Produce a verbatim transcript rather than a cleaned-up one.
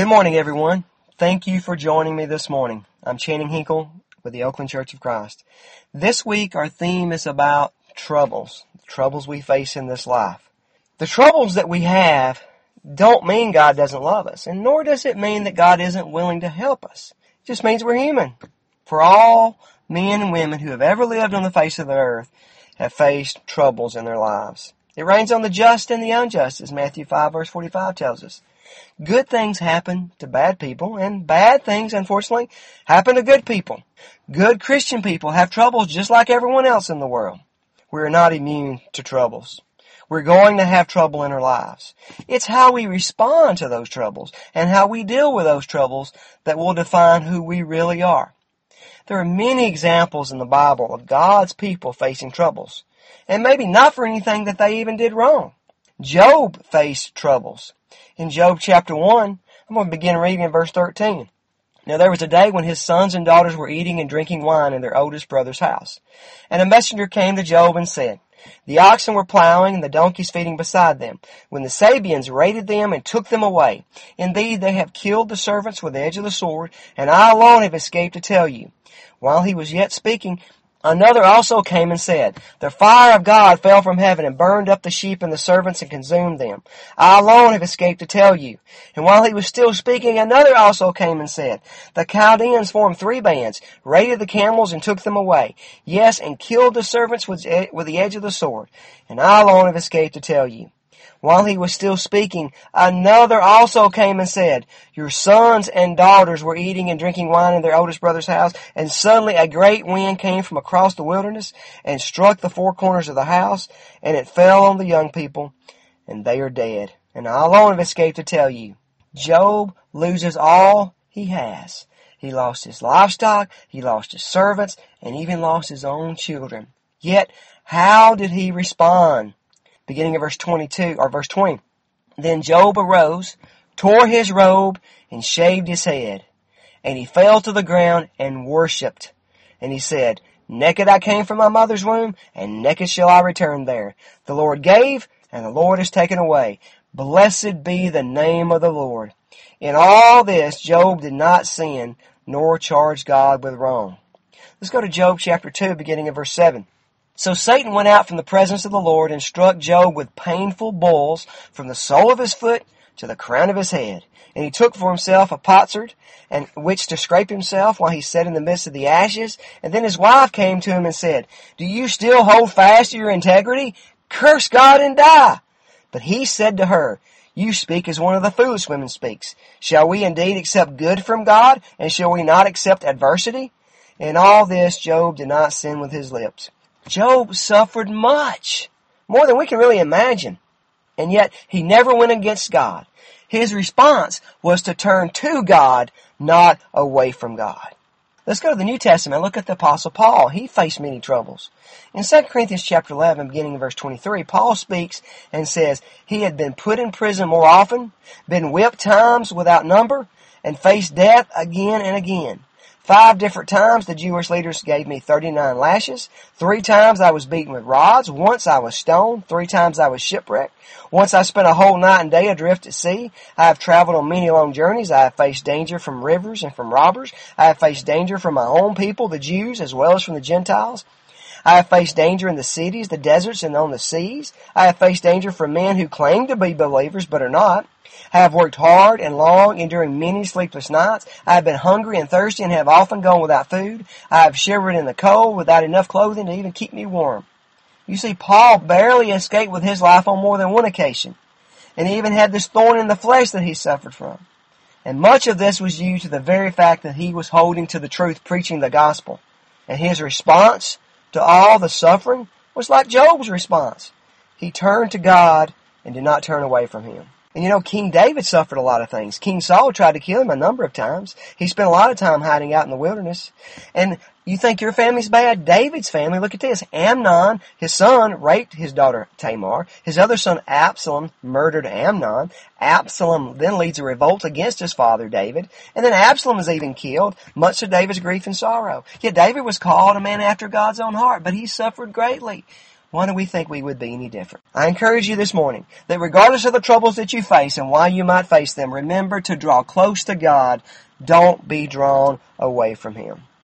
Good morning, everyone. Thank you for joining me this morning. I'm Channing Hinkle with the Oakland Church of Christ. This week, our theme is about troubles, the troubles we face in this life. The troubles that we have don't mean God doesn't love us, and nor does it mean that God isn't willing to help us. It just means we're human. For all men and women who have ever lived on the face of the earth have faced troubles in their lives. It rains on the just and the unjust, as Matthew five verse forty-five tells us. Good things happen to bad people, and bad things, unfortunately, happen to good people. Good Christian people have troubles just like everyone else in the world. We're not immune to troubles. We're going to have trouble in our lives. It's how we respond to those troubles and how we deal with those troubles that will define who we really are. There are many examples in the Bible of God's people facing troubles, and maybe not for anything that they even did wrong. Job faced troubles. In Job chapter one, I'm going to begin reading in verse thirteen. Now there was a day when his sons and daughters were eating and drinking wine in their oldest brother's house. And a messenger came to Job and said, The oxen were plowing and the donkeys feeding beside them, when the Sabeans raided them and took them away. Indeed, they have killed the servants with the edge of the sword, and I alone have escaped to tell you. While he was yet speaking, another also came and said, The fire of God fell from heaven and burned up the sheep and the servants and consumed them. I alone have escaped to tell you. And while he was still speaking, another also came and said, The Chaldeans formed three bands, raided the camels and took them away. Yes, and killed the servants with the edge of the sword. And I alone have escaped to tell you. While he was still speaking, another also came and said, Your sons and daughters were eating and drinking wine in their oldest brother's house, and suddenly a great wind came from across the wilderness and struck the four corners of the house, and it fell on the young people, and they are dead. And I alone have escaped to tell you. Job loses all he has. He lost his livestock, he lost his servants, and even lost his own children. Yet, how did he respond? Beginning of verse twenty-two, or verse twenty. Then Job arose, tore his robe, and shaved his head. And he fell to the ground and worshipped. And he said, Naked I came from my mother's womb, and naked shall I return there. The Lord gave, and the Lord has taken away. Blessed be the name of the Lord. In all this, Job did not sin, nor charge God with wrong. Let's go to Job chapter two, beginning of verse seven. So Satan went out from the presence of the Lord and struck Job with painful boils from the sole of his foot to the crown of his head. And he took for himself a potsherd, and which to scrape himself while he sat in the midst of the ashes. And then his wife came to him and said, Do you still hold fast to your integrity? Curse God and die. But he said to her, You speak as one of the foolish women speaks. Shall we indeed accept good from God, and shall we not accept adversity? In all this Job did not sin with his lips. Job suffered much, more than we can really imagine, and yet he never went against God. His response was to turn to God, not away from God. Let's go to the New Testament. Look at the Apostle Paul. He faced many troubles. In Second Corinthians chapter eleven, beginning in verse twenty-three, Paul speaks and says, He had been put in prison more often, been whipped times without number, and faced death again and again. Five different times the Jewish leaders gave me thirty-nine lashes. Three times I was beaten with rods. Once I was stoned. Three times I was shipwrecked. Once I spent a whole night and day adrift at sea. I have traveled on many long journeys. I have faced danger from rivers and from robbers. I have faced danger from my own people, the Jews, as well as from the Gentiles. I have faced danger in the cities, the deserts, and on the seas. I have faced danger from men who claim to be believers but are not. I have worked hard and long, enduring many sleepless nights. I have been hungry and thirsty and have often gone without food. I have shivered in the cold without enough clothing to even keep me warm. You see, Paul barely escaped with his life on more than one occasion. And he even had this thorn in the flesh that he suffered from. And much of this was due to the very fact that he was holding to the truth, preaching the gospel. And his response to all the suffering was like Job's response. He turned to God and did not turn away from Him. And you know, King David suffered a lot of things. King Saul tried to kill him a number of times. He spent a lot of time hiding out in the wilderness. And you think your family's bad? David's family, look at this. Amnon, his son, raped his daughter Tamar. His other son, Absalom, murdered Amnon. Absalom then leads a revolt against his father, David. And then Absalom is even killed, much to David's grief and sorrow. Yet David was called a man after God's own heart, but he suffered greatly. Why do we think we would be any different? I encourage you this morning that regardless of the troubles that you face and why you might face them, remember to draw close to God. Don't be drawn away from Him.